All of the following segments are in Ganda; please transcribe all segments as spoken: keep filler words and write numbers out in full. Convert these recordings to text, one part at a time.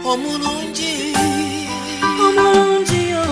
omulungi omulungi yo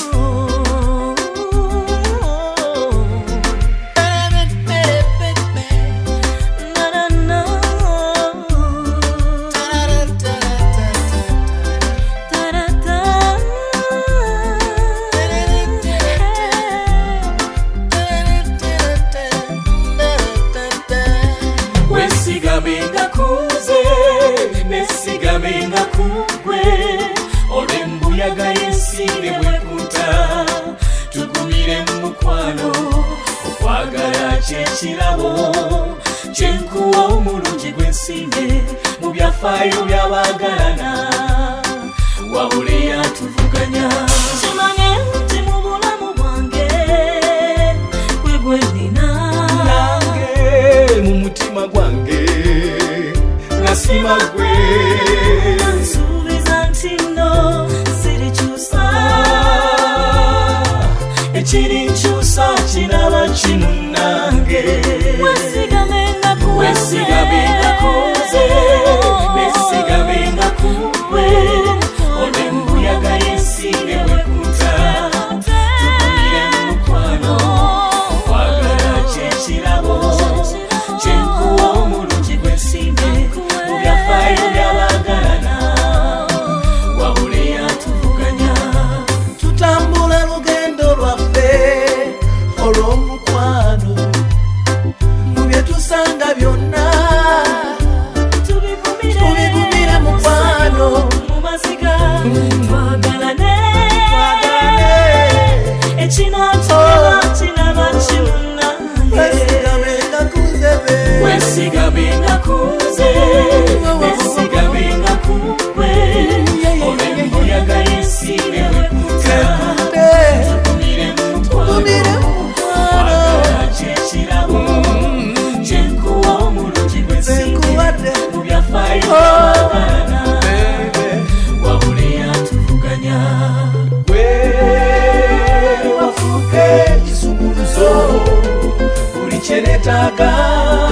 Sigamenga kugwe olembuyaga yensire bwekuta tugumire mukwano okwagala kyekirabo kyenkuwa omulungi gwensimbe mu byafaayo byabagalana wabule yatuvuganya kimanye nti mu bulamu bwange gwe gwe nina nange mu mutima gwange nasima gwe nsuubiza nti nno sirikyusa ekiri nkyusa kiraba kimunange wesigamenga kuze wesigamenga kuze nesigamenga kugwe olembuyaga yensire bwekuta tugumire mu mukwano okwagala kyekirabo kyenkuwa omulungi gwensimbe mu byafaayo byabagalana wabule yatuvuganya tutambula lugendo lwaffe olw'omukwano mu bye tusanga byonna tubigumire mukwano mu maziga twagalane ekinatulaba kinaba kimunange wesigamenga kuzebe wesigamenga kuze nesigamenga kugwe olembuyaga yensire bwekuta tugumire mu mukwano okwagala kyekirabo kyenkuwa omulungi gwensimbe mu byafaayo byabagalana wabule yatuvuganya gwe wafuuka ekisumuluzo buli kye neetaaga